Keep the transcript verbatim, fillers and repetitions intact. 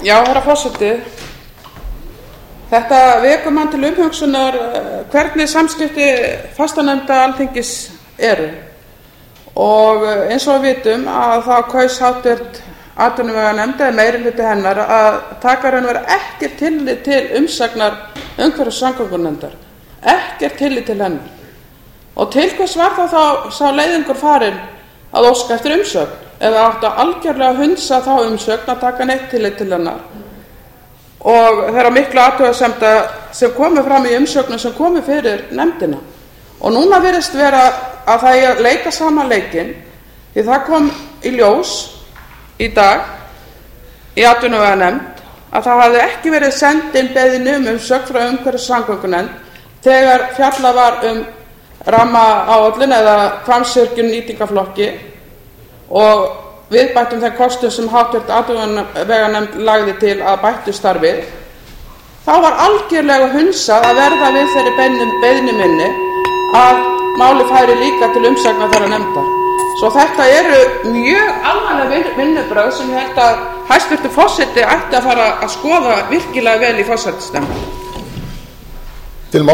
Já, herra forseti, þetta vekur mann til umhugsunar hvernig samskipti fastanefnda Alþingis eru. Og eins og við vitum að það kaus háttvirt atvinnuveganefnd eða meirihluti hennar að taka raun og vera ekkert tillit til umsagnar umhverfis- og samgöngunefndar, ekkert tillit til hennar. Og til hvers var þá þá sá leiðingur farinn að óska eftir umsögn, eða átti að algjörlega hunsa þá umsögn að taka neitt tillit til hennar. Og þeirra miklu athugasemda sem komu fram í umsögnum sem komu fyrir nefndina. Og núna virðist vera að það er að leika saman leikinn, því það kom í ljós í dag í atvinnuveganefnd að það hafði ekki verið sendin beiðni um umsögn frá umhverfis- og samgöngunefnd þegar fjallað var um rammaáætlun eða Hvammsvirkjun nýtingarflokki og viðbættum þeim kostum sem háttvirt atvinnuveganefnd lagði til að bættu starfið. Þá var algjörlega hunsað að verða við þeirri beiðni minni að máli færi líka til umsagnar þeirra nefndar. Svo þetta eru mjög alvarleg vinnubrögð sem ég held að hæstvirtur forseti ætti að fara að skoða virkilega vel í forsætisnefnd.